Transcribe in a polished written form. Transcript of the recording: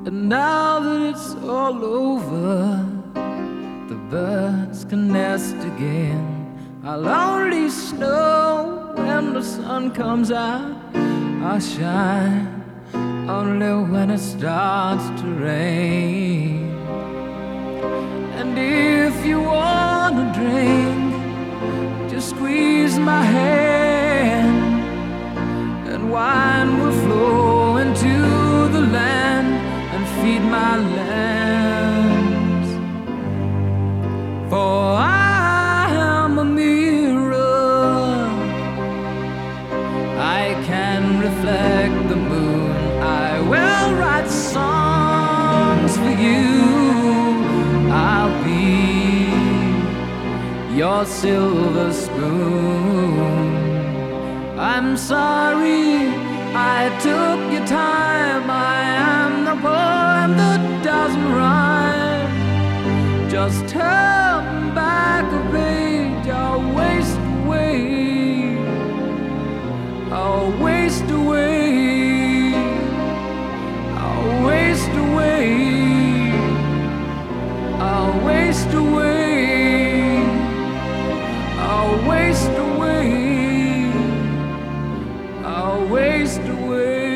And now that it's all over, the birds can nest again. I'll only snow when the sun comes out. I'll shine only when it starts to rain. And if you want a drink, just squeeze my hand, and wine will flow into the land and feed my lambs. For I am a mirror, I can reflect the moon. I will write songs for you. I'll be your silver spoon. I'm sorry I took your time. I am the poem that doesn't rhyme. Just turn back a page. I'll waste away. I'll waste away. I'll waste away. I'll waste away. I'll waste away. I'll waste away.